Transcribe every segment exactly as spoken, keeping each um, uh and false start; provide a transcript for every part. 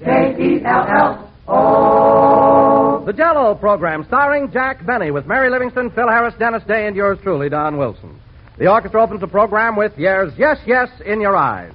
J E L L O. The Jell-O program starring Jack Benny with Mary Livingston, Phil Harris, Dennis Day, and yours truly, Don Wilson. The orchestra opens the program with There's Yes, Yes in Your Eyes.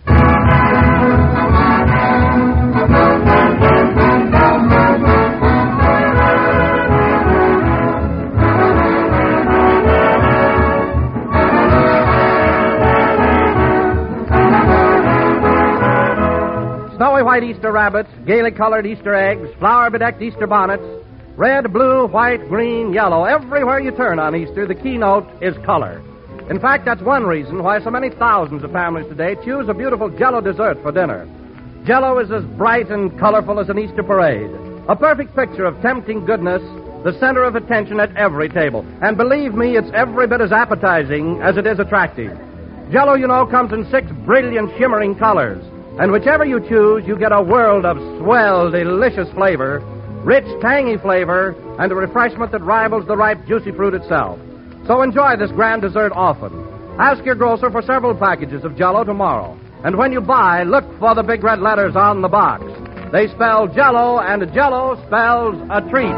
Snowy white Easter rabbits, gaily colored Easter eggs, flower-bedecked Easter bonnets, red, blue, white, green, yellow. Everywhere you turn on Easter, the keynote is color. In fact, that's one reason why so many thousands of families today choose a beautiful Jell-O dessert for dinner. Jell-O is as bright and colorful as an Easter parade. A perfect picture of tempting goodness, the center of attention at every table. And believe me, it's every bit as appetizing as it is attractive. Jell-O, you know, comes in six brilliant, shimmering colors. And whichever you choose, you get a world of swell, delicious flavor, rich, tangy flavor, and a refreshment that rivals the ripe, juicy fruit itself. So enjoy this grand dessert often. Ask your grocer for several packages of Jell-O tomorrow. And when you buy, look for the big red letters on the box. They spell Jell-O, and Jell-O spells a treat.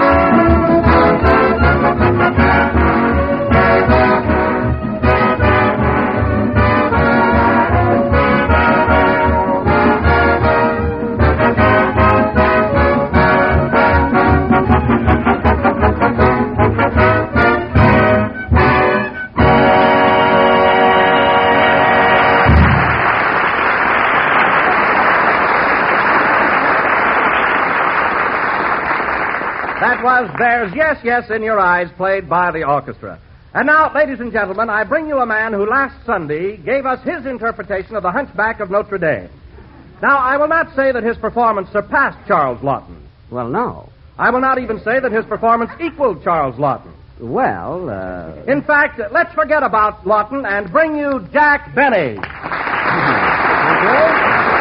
That was There's Yes, Yes in Your Eyes, played by the orchestra. And now, ladies and gentlemen, I bring you a man who last Sunday gave us his interpretation of The Hunchback of Notre Dame. Now, I will not say that his performance surpassed Charles Laughton. Well, no. I will not even say that his performance equaled Charles Laughton. Well, uh... In fact, let's forget about Laughton and bring you Jack Benny. Thank you.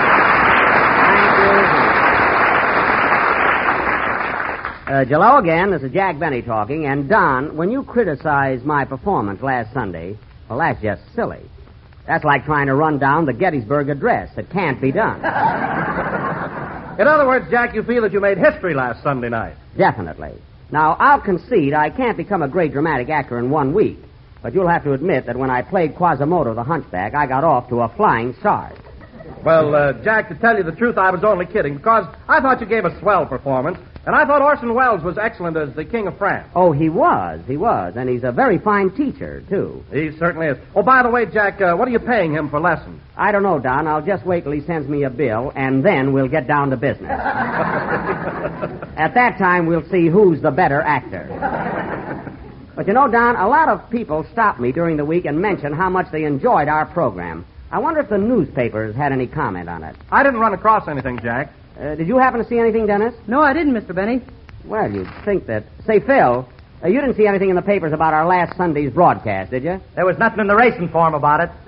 Uh, Jell-O again, this is Jack Benny talking, and Don, when you criticize my performance last Sunday, well, that's just silly. That's like trying to run down the Gettysburg Address. It can't be done. In other words, Jack, you feel that you made history last Sunday night. Definitely. Now, I'll concede I can't become a great dramatic actor in one week, but you'll have to admit that when I played Quasimodo the Hunchback, I got off to a flying start. Well, uh, Jack, to tell you the truth, I was only kidding, because I thought you gave a swell performance, and I thought Orson Welles was excellent as the King of France. Oh, he was, he was, and he's a very fine teacher, too. He certainly is. Oh, by the way, Jack, uh, what are you paying him for lessons? I don't know, Don. I'll just wait till he sends me a bill, and then we'll get down to business. At that time, we'll see who's the better actor. But you know, Don, a lot of people stop me during the week and mention how much they enjoyed our program. I wonder if the newspapers had any comment on it. I didn't run across anything, Jack. Uh, did you happen to see anything, Dennis? No, I didn't, Mister Benny. Well, you'd think that... Say, Phil, uh, you didn't see anything in the papers about our last Sunday's broadcast, did you? There was nothing in the racing form about it.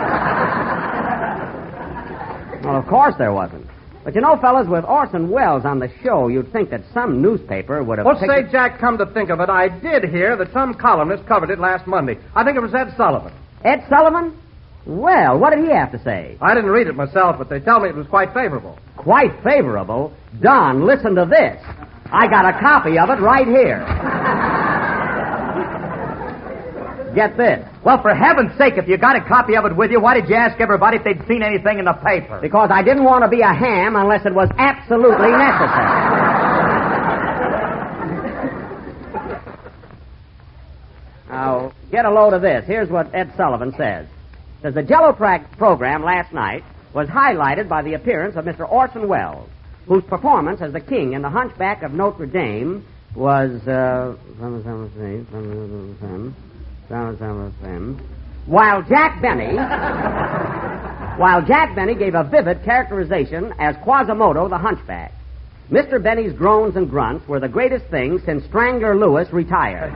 Well, of course there wasn't. But you know, fellas, with Orson Welles on the show, you'd think that some newspaper would have... Well, picked say, it... Jack, come to think of it, I did hear that some columnist covered it last Monday. I think it was Ed Sullivan. Ed Sullivan? Well, what did he have to say? I didn't read it myself, but they tell me it was quite favorable. Quite favorable? Don, listen to this. I got a copy of it right here. Get this. Well, for heaven's sake, if you got a copy of it with you, why did you ask everybody if they'd seen anything in the paper? Because I didn't want to be a ham unless it was absolutely necessary. Now, get a load of this. Here's what Ed Sullivan says. Says the Jell-O pra- program last night was highlighted by the appearance of Mister Orson Welles, whose performance as the king in The Hunchback of Notre Dame was, uh, while Jack Benny, while Jack Benny gave a vivid characterization as Quasimodo the Hunchback. Mister Benny's groans and grunts were the greatest thing since Strangler Lewis retired.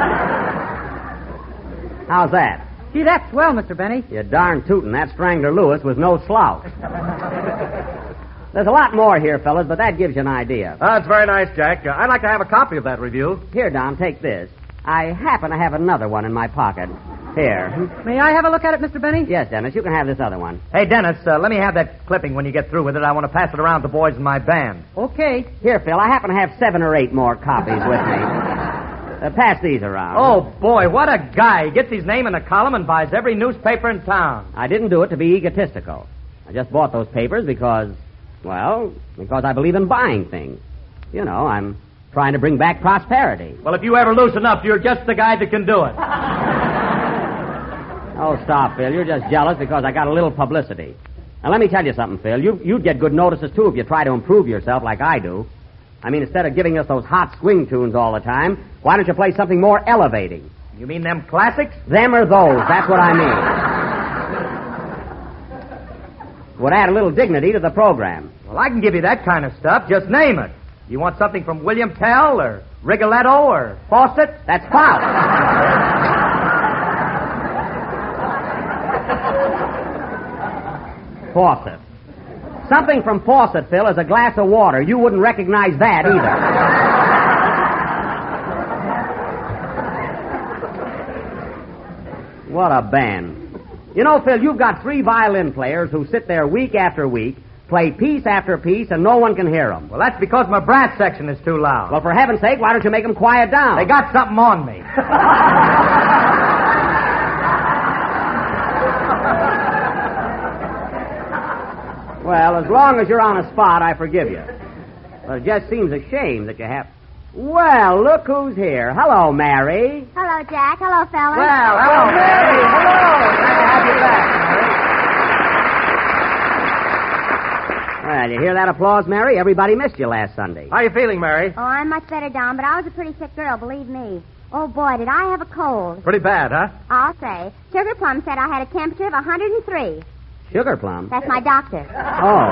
How's that? Gee, that's swell, Mister Benny. You're darn tootin'. That Strangler Lewis was no slouch. There's a lot more here, fellas, but that gives you an idea. Oh, that's very nice, Jack. Uh, I'd like to have a copy of that review. Here, Don, take this. I happen to have another one in my pocket. Here. May I have a look at it, Mister Benny? Yes, Dennis, you can have this other one. Hey, Dennis, uh, let me have that clipping when you get through with it. I want to pass it around to the boys in my band. Okay. Here, Phil, I happen to have seven or eight more copies with me. Uh, pass these around. Oh, boy, what a guy. He gets his name in a column and buys every newspaper in town. I didn't do it to be egotistical. I just bought those papers because, well, because I believe in buying things. You know, I'm trying to bring back prosperity. Well, if you ever loosen up, you're just the guy that can do it. Oh, stop, Phil. You're just jealous because I got a little publicity. Now, let me tell you something, Phil. You, you'd get good notices, too, if you try to improve yourself like I do. I mean, instead of giving us those hot swing tunes all the time, why don't you play something more elevating? You mean them classics? Them or those. That's what I mean. Would add a little dignity to the program. Well, I can give you that kind of stuff. Just name it. You want something from William Tell or Rigoletto or Fawcett? That's Faust. Fawcett. Something from Fawcett, Phil, is a glass of water. You wouldn't recognize that either. What a band. You know, Phil, you've got three violin players who sit there week after week, play piece after piece, and no one can hear them. Well, that's because my brass section is too loud. Well, for heaven's sake, why don't you make them quiet down? They got something on me. Well, as long as you're on a spot, I forgive you. But it just seems a shame that you have... Well, look who's here. Hello, Mary. Hello, Jack. Hello, fellas. Well, hello, Mary. Hello. Glad to have you back, Mary. Well, you hear that applause, Mary? Everybody missed you last Sunday. How are you feeling, Mary? Oh, I'm much better, Don, but I was a pretty sick girl, believe me. Oh, boy, did I have a cold. Pretty bad, huh? I'll say. Sugar Plum said I had a temperature of one hundred three. Sugar Plum? That's my doctor. Oh.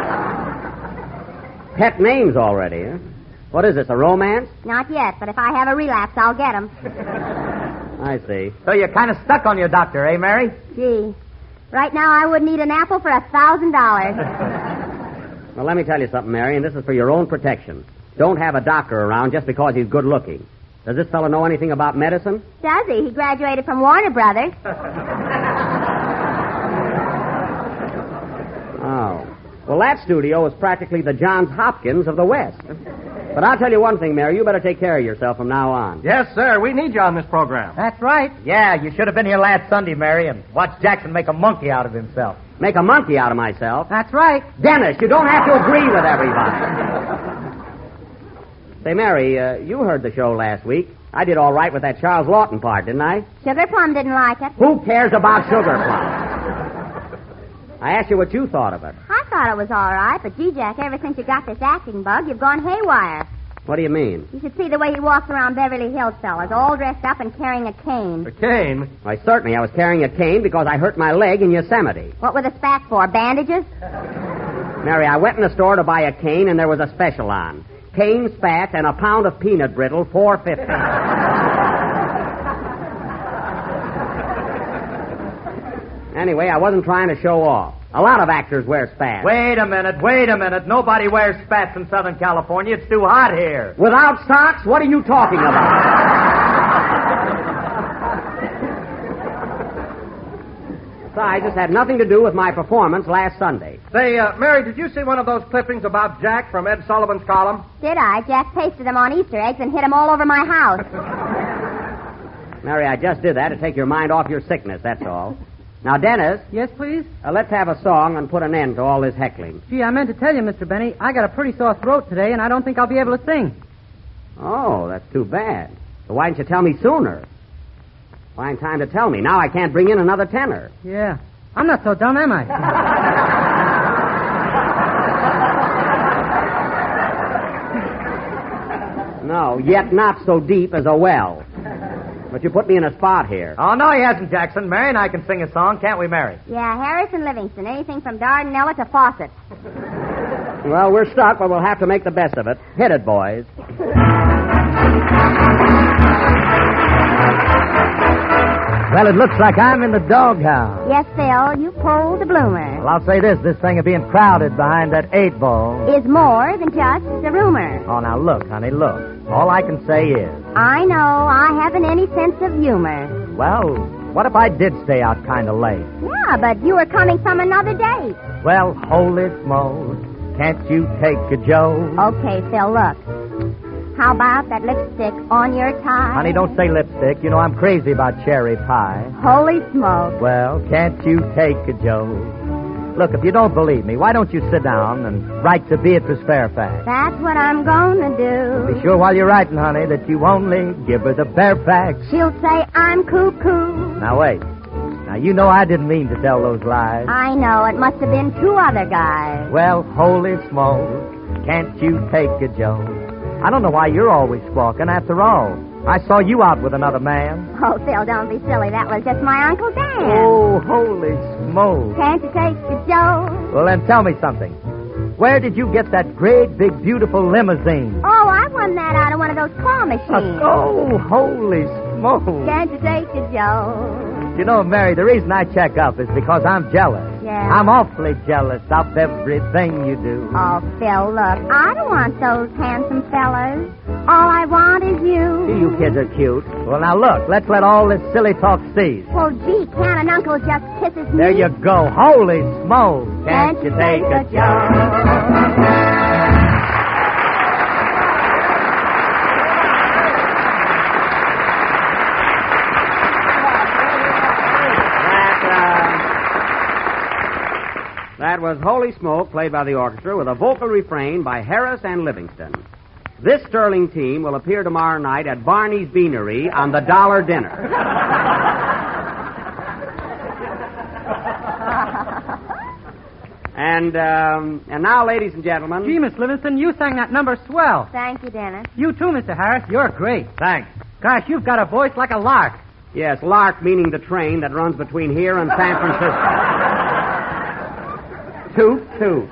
Pet names already, huh? What is this, a romance? Not yet, but if I have a relapse, I'll get 'em. I see. So you're kind of stuck on your doctor, eh, Mary? Gee. Right now, I wouldn't eat an apple for a thousand dollars. Well, let me tell you something, Mary, and this is for your own protection. Don't have a doctor around just because he's good looking. Does this fellow know anything about medicine? Does he? He graduated from Warner Brothers. Oh. Well, that studio is practically the Johns Hopkins of the West. But I'll tell you one thing, Mary. You better take care of yourself from now on. Yes, sir. We need you on this program. That's right. Yeah, you should have been here last Sunday, Mary, and watched Jackson make a monkey out of himself. Make a monkey out of myself. That's right. Dennis, you don't have to agree with everybody. Say, Mary, uh, you heard the show last week. I did all right with that Charles Lawton part, didn't I? Sugar Plum didn't like it. Who cares about Sugar Plum? I asked you what you thought of it. I thought it was all right, but gee, Jack, ever since you got this acting bug, you've gone haywire. What do you mean? You should see the way he walks around Beverly Hills, fellas, all dressed up and carrying a cane. A cane? Why, certainly I was carrying a cane because I hurt my leg in Yosemite. What were the spats for, bandages? Mary, I went in the store to buy a cane, and there was a special on. Cane spats and a pound of peanut brittle, four fifty. Anyway, I wasn't trying to show off. A lot of actors wear spats. Wait a minute, wait a minute. Nobody wears spats in Southern California. It's too hot here. Without socks? What are you talking about? Besides, this had nothing to do with my performance last Sunday. Say, uh, Mary, did you see one of those clippings about Jack from Ed Sullivan's column? Did I? Jack pasted them on Easter eggs and hid them all over my house. Mary, I just did that to take your mind off your sickness, that's all. Now, Dennis. Yes, please? Uh, let's have a song and put an end to all this heckling. Gee, I meant to tell you, Mister Benny, I got a pretty sore throat today, and I don't think I'll be able to sing. Oh, that's too bad. So why didn't you tell me sooner? Fine time to tell me. Now I can't bring in another tenor. Yeah. I'm not so dumb, am I? No, yet not so deep as a well. But you put me in a spot here. Oh, no, he hasn't, Jackson. Mary and I can sing a song, can't we, Mary? Yeah, Harrison Livingston, anything from Dardanella to Fawcett. Well, we're stuck, but we'll have to make the best of it. Hit it, boys. Well, it looks like I'm in the doghouse. Yes, Phil, you pulled the bloomer. Well, I'll say this. This thing of being crowded behind that eight ball. Is more than just a rumor. Oh, now look, honey, look. All I can say is... I know I haven't any sense of humor. Well, What if I did stay out kind of late? Yeah, but you were coming from another date. Well, holy smokes, can't you take a joke? Okay, Phil, look. How about that lipstick on your tie? Honey, don't say lipstick. You know I'm crazy about cherry pie. Holy smoke. Well, can't you take a joke? Look, if you don't believe me, why don't you sit down and write to Beatrice Fairfax? That's what I'm gonna do. Be sure while you're writing, honey, that you only give her the bare facts. She'll say I'm cuckoo. Now, wait. Now, you know I didn't mean to tell those lies. I know. It must have been two other guys. Well, holy smokes, can't you take a joke? I don't know why you're always squawking. After all, I saw you out with another man. Oh, Phil, don't be silly. That was just my Uncle Dan. Oh, holy smokes. Can't you take the joke? Well, then tell me something. Where did you get that great, big, beautiful limousine? Oh, I won that out of one of those claw machines. Oh, holy smokes. Can't you take the joke? You know, Mary, the reason I check up is because I'm jealous. Yeah? I'm awfully jealous of everything you do. Oh, Phil, look, I don't want those handsome fellas. All I want is you. You kids are cute. Well, now look, let's let all this silly talk cease. Well, gee, can't an uncle just kiss his knee? There you go. Holy smokes. Can't, Can't you take a joke? That was Holy Smoke, played by the orchestra, with a vocal refrain by Harris and Livingston. This sterling team will appear tomorrow night at Barney's Beanery on the Dollar Dinner. and um, and now, ladies and gentlemen... Gee, Miss Livingston, you sang that number swell. Thank you, Dennis. You too, Mister Harris. You're great. Thanks. Gosh, you've got a voice like a lark. Yes, Lark meaning the train that runs between here and San Francisco. Toot, toot.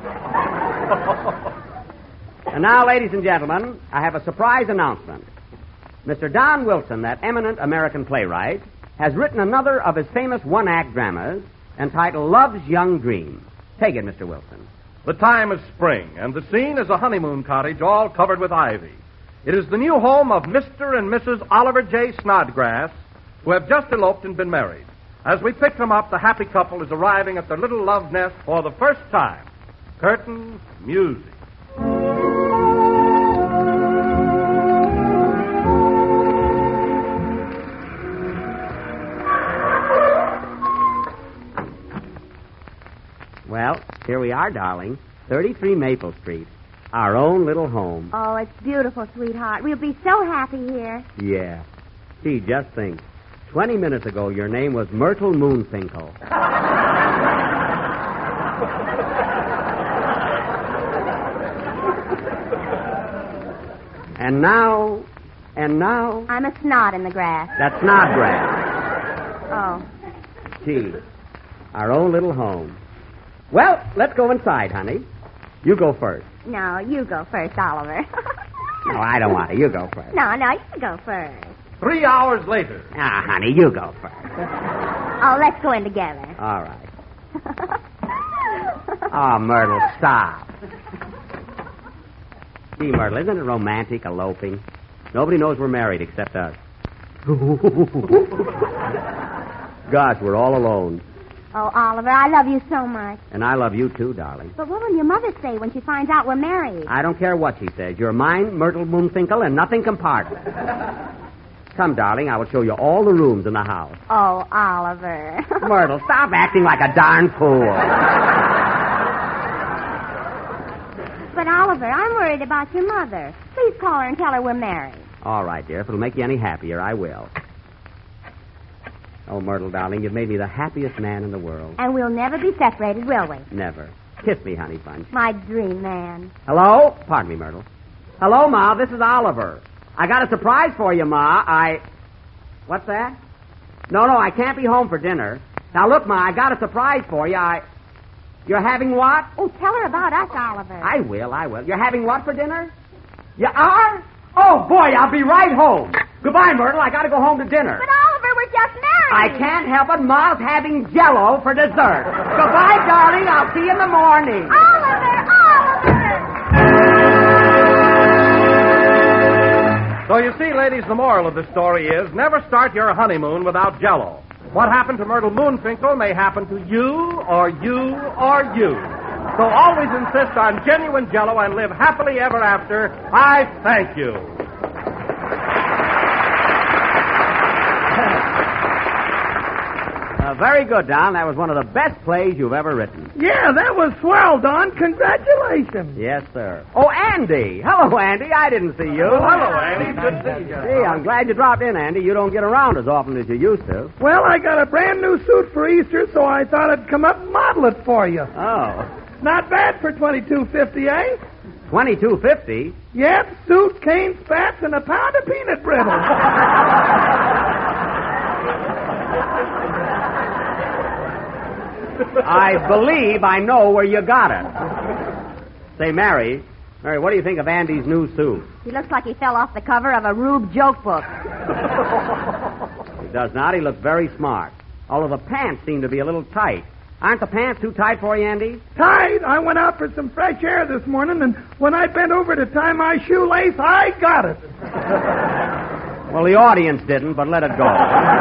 And now, ladies and gentlemen, I have a surprise announcement. Mister Don Wilson, that eminent American playwright, has written another of his famous one-act dramas entitled Love's Young Dream. Take it, Mister Wilson. The time is spring, and the scene is a honeymoon cottage all covered with ivy. It is the new home of Mister and Missus Oliver J. Snodgrass, who have just eloped and been married. As we pick them up, the happy couple is arriving at their little love nest for the first time. Curtain, music. Well, here we are, darling. thirty-three Maple Street. Our own little home. Oh, it's beautiful, sweetheart. We'll be so happy here. Yeah. Gee, just think. Twenty minutes ago, your name was Myrtle Moonfinkel. and now, and now... I'm a snot in the grass. That's Snodgrass. Oh. Gee, our own little home. Well, let's go inside, honey. You go first. No, you go first, Oliver. No, I don't want to. You go first. No, no, you go first. Three hours later. Ah, honey, you go first. Oh, let's go in together. All right. Oh, Myrtle, stop. Gee, Myrtle, isn't it romantic eloping? Nobody knows we're married except us. Gosh, we're all alone. Oh, Oliver, I love you so much. And I love you, too, darling. But what will your mother say when she finds out we're married? I don't care what she says. You're mine, Myrtle Moonfinkel, and nothing can part us. Come, darling, I will show you all the rooms in the house. Oh, Oliver. Myrtle, stop acting like a darn fool. But, Oliver, I'm worried about your mother. Please call her and tell her we're married. All right, dear. If it'll make you any happier, I will. Oh, Myrtle, darling, you've made me the happiest man in the world. And we'll never be separated, will we? Never. Kiss me, honey bunch. My dream man. Hello? Pardon me, Myrtle. Hello, Ma. This is Oliver. I got a surprise for you, Ma. I... What's that? No, no, I can't be home for dinner. Now, look, Ma, I got a surprise for you. I... You're having what? Oh, tell her about us, Oliver. I will, I will. You're having what for dinner? You are? Oh, boy, I'll be right home. Goodbye, Myrtle. I got to go home to dinner. But, Oliver, we're just married. I can't help it. Ma's having Jell-O for dessert. Goodbye, darling. I'll see you in the morning. Oliver, Oliver! So you see, ladies, the moral of the story is never start your honeymoon without Jell-O. What happened to Myrtle Moonfinkel may happen to you or you or you. So always insist on genuine Jell-O and live happily ever after. I thank you. Uh, very good, Don. That was one of the best plays you've ever written. Yeah, that was swell, Don. Congratulations. Yes, sir. Oh, Andy. Hello, Andy. I didn't see you. Hello, Andy. Good to see you. Hey, I'm glad you dropped in, Andy. You don't get around as often as you used to. Well, I got a brand new suit for Easter, so I thought I'd come up and model it for you. Oh. Not bad for twenty-two fifty, eh? twenty-two fifty? Yep, suit, cane, spats, and a pound of peanut brittle. I believe I know where you got it. Say, Mary, Mary, what do you think of Andy's new suit? He looks like he fell off the cover of a Rube joke book. He does not. He looks very smart. Although the pants seem to be a little tight. Aren't the pants too tight for you, Andy? Tight? I went out for some fresh air this morning, and when I bent over to tie my shoelace, I got it. Well, the audience didn't, but let it go.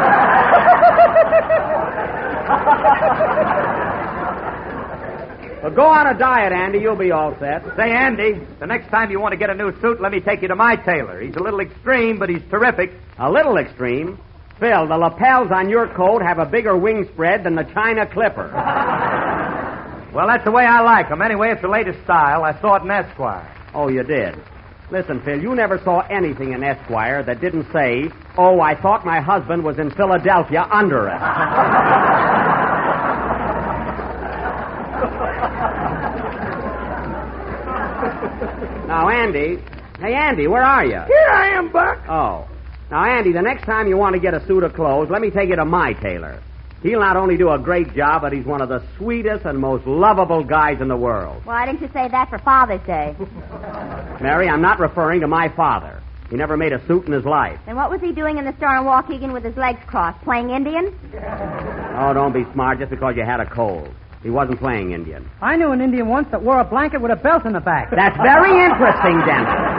Well, go on a diet, Andy. You'll be all set. Say, Andy, the next time you want to get a new suit, let me take you to my tailor. He's a little extreme, but he's terrific. A little extreme. Phil, the lapels on your coat have a bigger wing spread than the China Clipper. Well, that's the way I like them. Anyway, it's the latest style. I saw it in Esquire. Oh, you did? Listen, Phil, you never saw anything in Esquire that didn't say, oh, I thought my husband was in Philadelphia under it. Now, Andy. Hey, Andy, where are you? Here I am, Buck. Oh. Now, Andy, the next time you want to get a suit of clothes, let me take you to my tailor. He'll not only do a great job, but he's one of the sweetest and most lovable guys in the world. Why didn't you say that for Father's Day? Mary, I'm not referring to my father. He never made a suit in his life. Then what was he doing in the store in Waukegan with his legs crossed? Playing Indian? Oh, don't be smart just because you had a cold. He wasn't playing Indian. I knew an Indian once that wore a blanket with a belt in the back. That's very interesting, Dennis.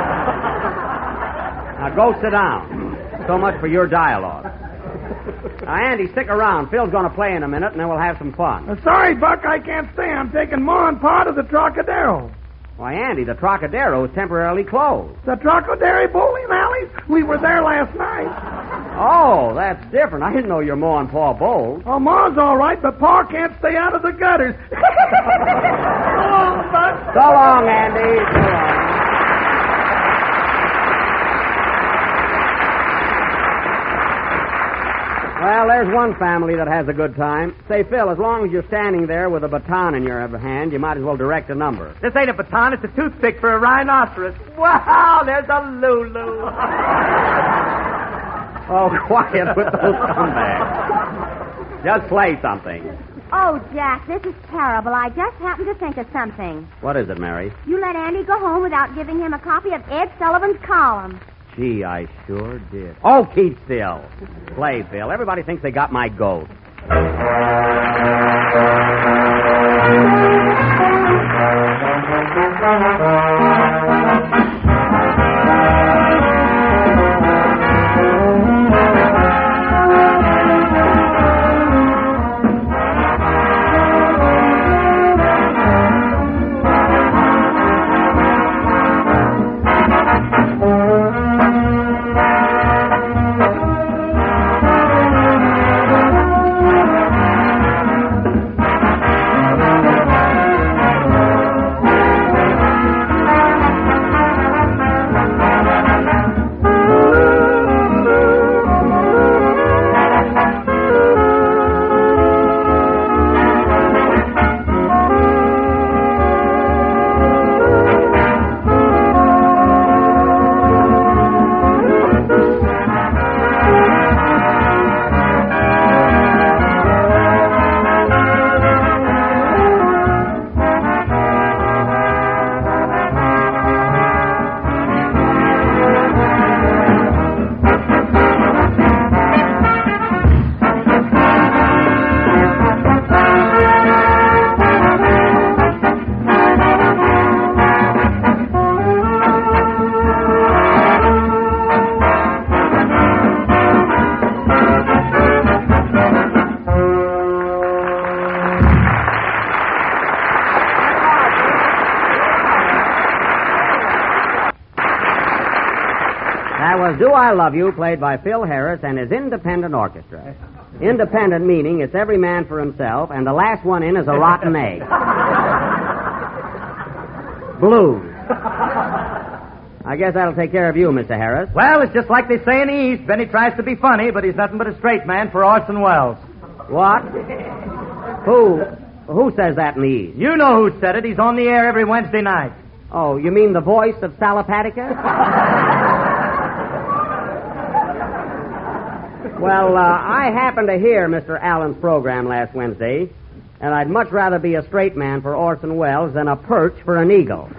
Now, go sit down. So much for your dialogue. Now, Andy, stick around. Phil's going to play in a minute, and then we'll have some fun. Uh, sorry, Buck, I can't stay. I'm taking Ma and Pa to the Trocadero. Why, Andy, the Trocadero is temporarily closed. The Trocadero bowling alleys? We were there last night. Oh, that's different. I didn't know your Ma and Pa bowled. Oh, Ma's all right, but Pa can't stay out of the gutters. So long, Buck. So long, Andy. So long. Well, there's one family that has a good time. Say, Phil, as long as you're standing there with a baton in your hand, you might as well direct a number. This ain't a baton, it's a toothpick for a rhinoceros. Wow, there's a Lulu. Oh, quiet with those scumbags. Just play something. Oh, Jack, this is terrible. I just happened to think of something. What is it, Mary? You let Andy go home without giving him a copy of Ed Sullivan's column. Gee, I sure did. Oh, keep still. Play, Phil. Everybody thinks they got my goat. That was Do I Love You, played by Phil Harris and his independent orchestra. Independent meaning it's every man for himself, and the last one in is a rotten egg. Blues. I guess that'll take care of you, Mister Harris. Well, it's just like they say in the East. Benny tries to be funny, but he's nothing but a straight man for Orson Welles. What? Who? Who says that in the East? You know who said it. He's on the air every Wednesday night. Oh, you mean the voice of Salapatica? Well, uh, I happened to hear Mister Allen's program last Wednesday, and I'd much rather be a straight man for Orson Welles than a perch for an eagle.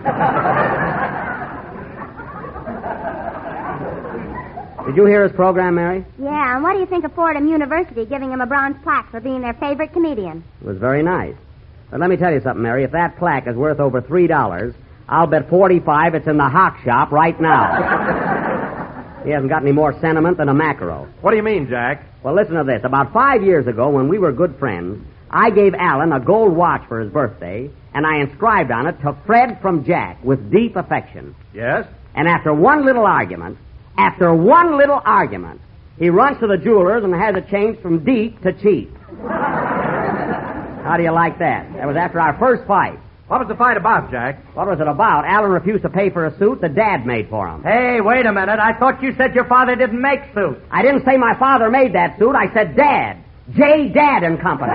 Did you hear his program, Mary? Yeah, and what do you think of Fordham University giving him a bronze plaque for being their favorite comedian? It was very nice. But let me tell you something, Mary. If that plaque is worth over three dollars, I'll bet forty-five it's in the hock shop right now. He hasn't got any more sentiment than a mackerel. What do you mean, Jack? Well, listen to this. About five years ago, when we were good friends, I gave Alan a gold watch for his birthday, and I inscribed on it, "To Fred from Jack, with deep affection." Yes? And after one little argument, after one little argument, he runs to the jeweler's and has it changed from deep to cheap. How do you like that? That was after our first fight. What was the fight about, Jack? What was it about? Alan refused to pay for a suit that Dad made for him. Hey, wait a minute. I thought you said your father didn't make suits. I didn't say my father made that suit. I said Dad. J. Dad and Company.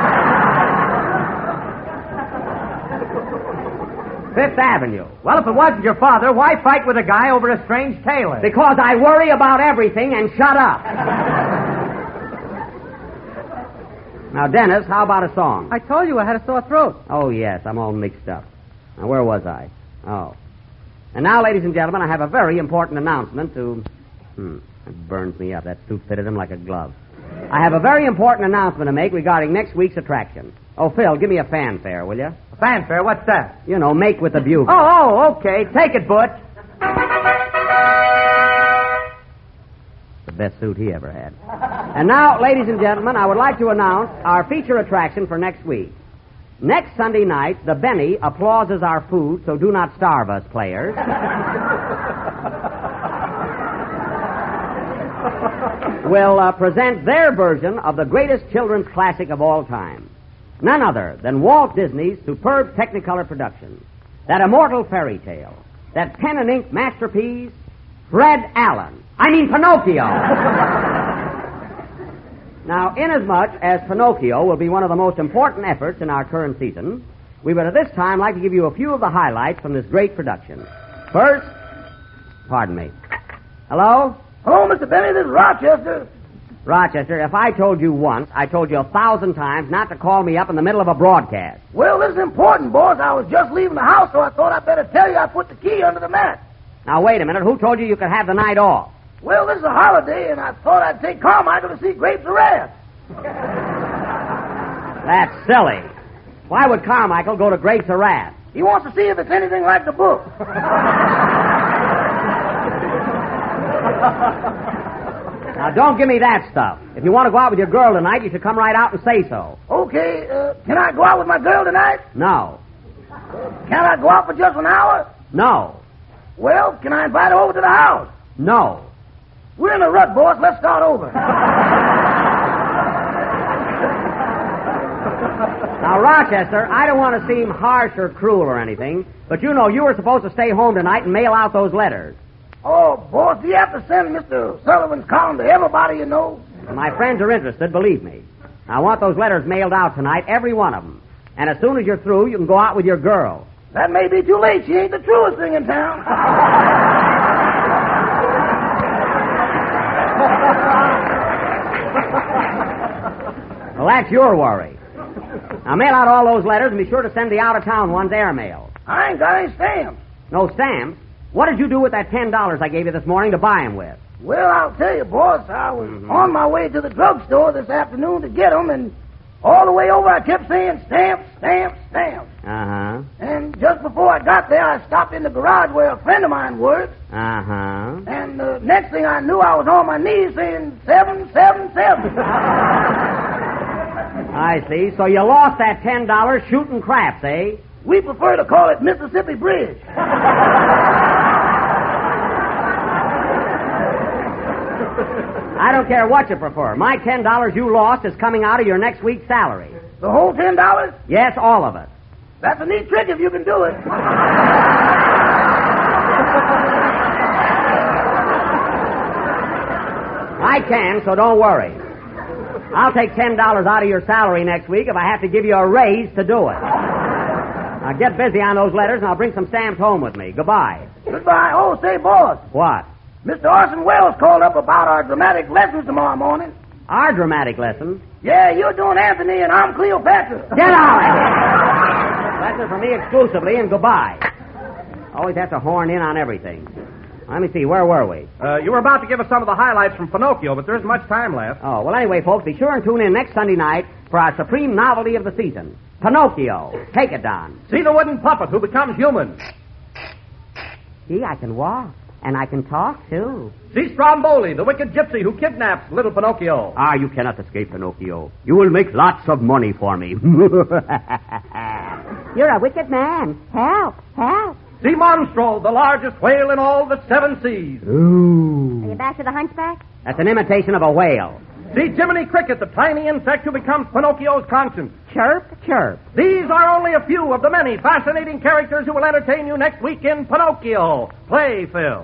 Fifth Avenue. Well, if it wasn't your father, why fight with a guy over a strange tailor? Because I worry about everything and shut up. Now, Dennis, how about a song? I told you I had a sore throat. Oh, yes, I'm all mixed up. Now, where was I? Oh. And now, ladies and gentlemen, I have a very important announcement to... Hmm, it burns me up. That suit fitted him like a glove. I have a very important announcement to make regarding next week's attraction. Oh, Phil, give me a fanfare, will you? A fanfare? What's that? You know, make with the bugle. Oh, oh, okay. Take it, Butch. The best suit he ever had. And now, ladies and gentlemen, I would like to announce our feature attraction for next week. Next Sunday night, the Benny applauses our food, so do not starve us, players. will uh, present their version of the greatest children's classic of all time. None other than Walt Disney's superb Technicolor production. That immortal fairy tale. That pen and ink masterpiece, Fred Allen. I mean Pinocchio. Now, inasmuch as Pinocchio will be one of the most important efforts in our current season, we would at this time like to give you a few of the highlights from this great production. First, pardon me. Hello? Hello, Mister Benny, this is Rochester. Rochester, if I told you once, I told you a thousand times not to call me up in the middle of a broadcast. Well, this is important, boss. I was just leaving the house, so I thought I'd better tell you I put the key under the mat. Now, wait a minute. Who told you you could have the night off? Well, this is a holiday, and I thought I'd take Carmichael to see Grapes of Wrath. That's silly. Why would Carmichael go to Grapes of Wrath? He wants to see if it's anything like the book. Now, don't give me that stuff. If you want to go out with your girl tonight, you should come right out and say so. Okay, uh, can I go out with my girl tonight? No. Can I go out for just an hour? No. Well, can I invite her over to the house? No. We're in a rut, boss. Let's start over. Now, Rochester, I don't want to seem harsh or cruel or anything, but you know you were supposed to stay home tonight and mail out those letters. Oh, boss, do you have to send Mister Sullivan's column to everybody you know? My friends are interested, believe me. I want those letters mailed out tonight, every one of them. And as soon as you're through, you can go out with your girl. That may be too late. She ain't the truest thing in town. Well, that's your worry. Now, mail out all those letters and be sure to send the out-of-town ones airmail. I ain't got any stamps. No stamps? What did you do with that ten dollars I gave you this morning to buy 'em with? Well, I'll tell you, boss. I was Mm-hmm. on my way to the drugstore this afternoon to get 'em, and all the way over I kept saying stamps, stamps, stamps. Uh-huh. And just before I got there, I stopped in the garage where a friend of mine works, Uh-huh. and the next thing I knew, I was on my knees saying seven, seven, seven. I see. So you lost that ten dollars shooting craps, eh? We prefer to call it Mississippi Bridge. don't care what you prefer. My ten dollars you lost is coming out of your next week's salary. The whole ten dollars? Yes, all of it. That's a neat trick if you can do it. I can, so don't worry. I'll take ten dollars out of your salary next week if I have to give you a raise to do it. Now get busy on those letters, and I'll bring some stamps home with me. Goodbye. Goodbye. Oh, say, boss. What? Mister Orson Welles called up about our dramatic lessons tomorrow morning. Our dramatic lesson? Yeah, you're doing Anthony and I'm Cleopatra. Get out! Lessons for me exclusively, and goodbye. Always have to horn in on everything. Let me see, where were we? Uh, you were about to give us some of the highlights from Pinocchio, but there isn't much time left. Oh, well, anyway, folks, be sure and tune in next Sunday night for our supreme novelty of the season, Pinocchio. Take it, Don. See the wooden puppet who becomes human. See, I can walk, and I can talk, too. See Stromboli, the wicked gypsy who kidnaps little Pinocchio. Ah, you cannot escape, Pinocchio. You will make lots of money for me. You're a wicked man. Help, help. See Monstro, the largest whale in all the seven seas. Ooh. Are you back to the hunchback? That's an imitation of a whale. See Jiminy Cricket, the tiny insect who becomes Pinocchio's conscience. Chirp, chirp. These are only a few of the many fascinating characters who will entertain you next week in Pinocchio. Play, Phil.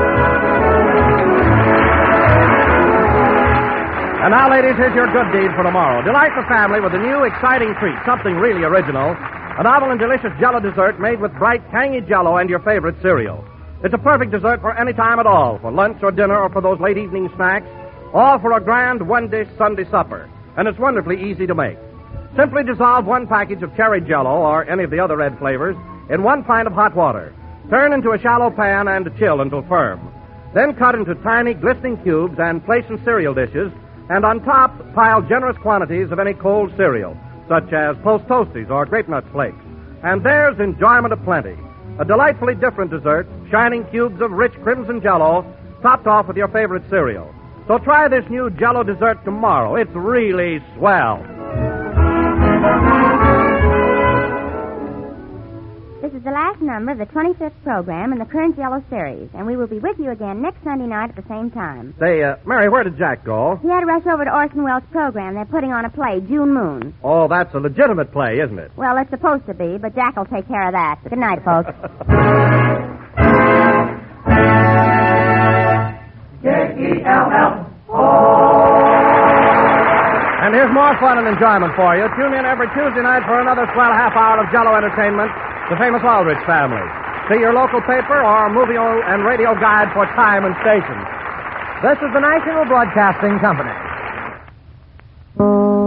And now, ladies, here's your good deed for tomorrow. Delight the family with a new, exciting treat, something really original. A novel and delicious Jell-O dessert made with bright, tangy Jell-O and your favorite cereal. It's a perfect dessert for any time at all, for lunch or dinner or for those late evening snacks, or for a grand one-dish Sunday supper. And it's wonderfully easy to make. Simply dissolve one package of cherry Jell-O or any of the other red flavors in one pint of hot water. Turn into a shallow pan and chill until firm. Then cut into tiny, glistening cubes and place in cereal dishes, and on top pile generous quantities of any cold cereal, such as Post Toasties or Grape Nuts Flakes. And there's enjoyment aplenty. A delightfully different dessert, shining cubes of rich crimson Jell-O, topped off with your favorite cereal. So try this new Jell-O dessert tomorrow. It's really swell. This is the last number of the twenty-fifth program in the current Jell-O series, and we will be with you again next Sunday night at the same time. Say, uh, Mary, where did Jack go? He had to rush over to Orson Welles' program. They're putting on a play, June Moon. Oh, that's a legitimate play, isn't it? Well, it's supposed to be, but Jack will take care of that. Good night, folks. J E L L. And here's more fun and enjoyment for you. Tune in every Tuesday night for another swell half hour of Jell-O entertainment, The Famous Aldrich Family. See your local paper or movie and radio guide for time and station. This is the National Broadcasting Company.